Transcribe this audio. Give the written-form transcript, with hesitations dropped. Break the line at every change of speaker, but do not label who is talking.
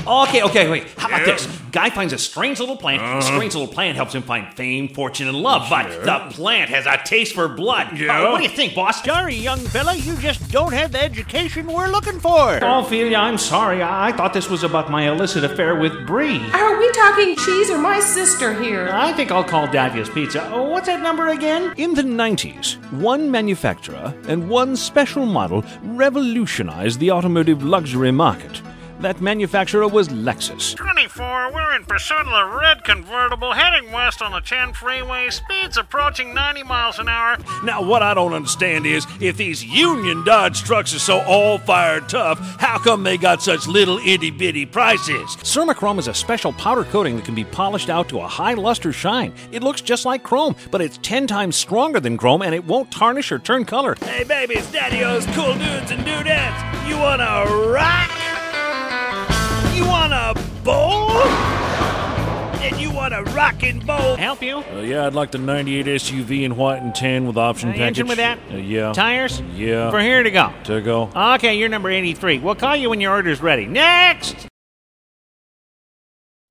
Okay, wait. How about this? Guy finds a strange little plant. Strange little plant helps him find fame, fortune, and love. But the plant has a taste for blood. What do you think, boss?
Sorry, young fella, you just don't have the education we're looking for.
Ophelia, I'm sorry. I thought this was about my illicit affair with Bree.
Are we talking cheese or my sister here?
I think I'll call Dahlia's Pizza. What's that number again?
In the 90s, one manufacturer and one special model revolutionized the automotive luxury market. That manufacturer was Lexus.
24, we're in pursuit of the red convertible, heading west on the 10 freeway, speeds approaching 90 miles an hour.
Now, what I don't understand is, if these Union Dodge trucks are so all-fired tough, how come they got such little itty-bitty prices? Cermachrome is a special powder coating that can be polished out to a high luster shine. It looks just like chrome, but it's 10 times stronger than chrome, and it won't tarnish or turn color. Hey, babies, daddy-os, cool dudes and dudettes, you wanna rock? You wanna bowl? And you wanna rock and bowl?
Help you?
Yeah, I'd like the 98 SUV in white and tan with option package.
Engine with that?
Yeah.
Tires?
Yeah.
For here to go.
To go.
Okay, you're number 83. We'll call you when your order's ready. Next!